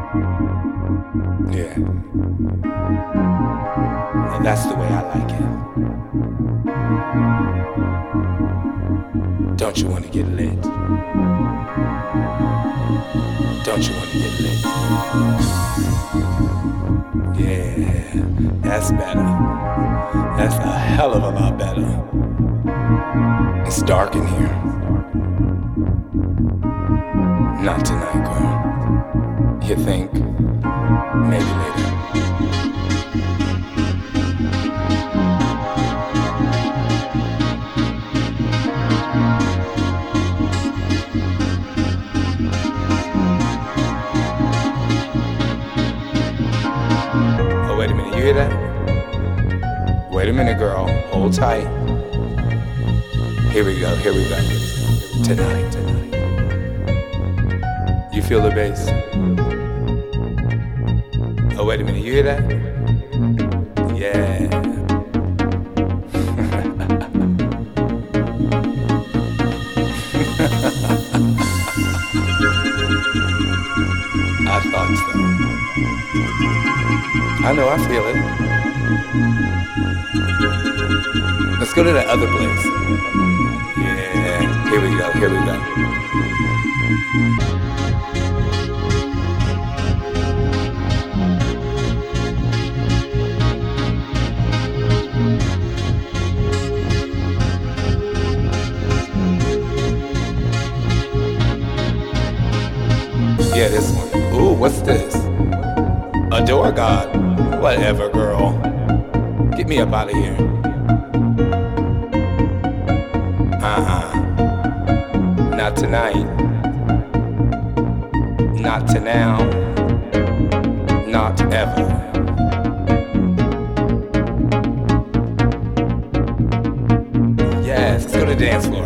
Yeah. And that's the way I like it. Don't you want to get lit? Don't you want to get lit? Yeah, that's better. That's a hell of a lot better. It's dark in here. Not tonight, girl. You think? Maybe later. Oh, wait a minute, you hear that? Wait a minute, girl. Hold tight. Here we go, here we go. Tonight. You feel the bass? Oh, wait a minute, you hear that? Yeah. I thought so. I know, I feel it. Let's go to that other place. Yeah, here we go, here we go. Yeah, this one. Ooh, what's this? Adore God. Whatever, girl. Get me up out of here. Not tonight. Not to now. Not ever. Yes, let's go to the dance floor.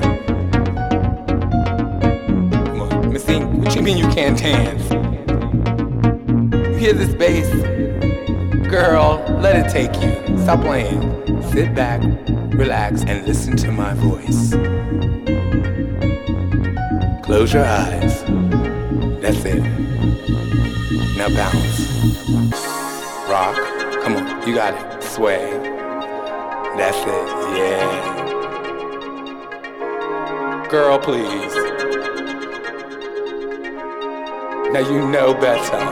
Come on, Missy, what you mean you can't dance? You hear this bass? Girl, let it take you. Stop playing. Sit back, relax, and listen to my voice. Close your eyes. That's it. Now bounce. Rock. Come on, you got it. Sway. That's it. Yeah. Girl, please. Now you know better.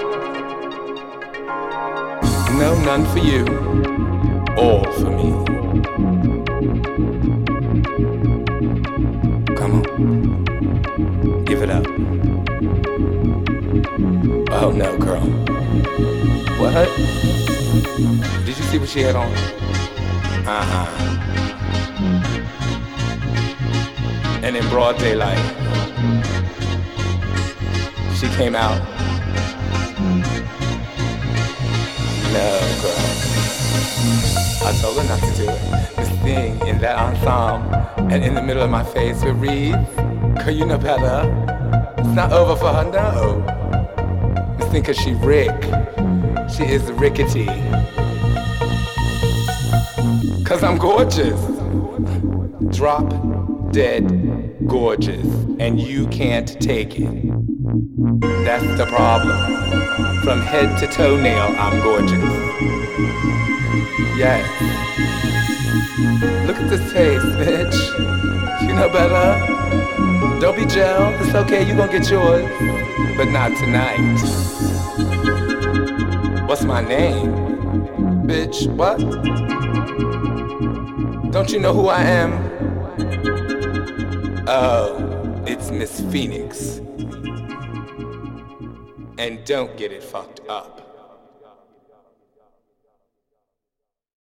No, none for you. All for me. Come on. Give it up. Oh no, girl. What? Did you see what she had on? And in broad daylight, she came out. No, girl. I told her not to do it. This thing in that ensemble and in the middle of my face with reeds. Girl, you know better. It's not over for her, no. This thing cause she Rick. She is rickety. Cause I'm gorgeous. Drop dead gorgeous. And you can't take it. That's the problem. From head to toenail, I'm gorgeous. Yes. Look at this face, bitch. You know better. Don't be gel. It's okay, you gon' get yours. But not tonight. What's my name? Bitch, what? Don't you know who I am? Oh, it's Miss Phoenix. And don't get it fucked up.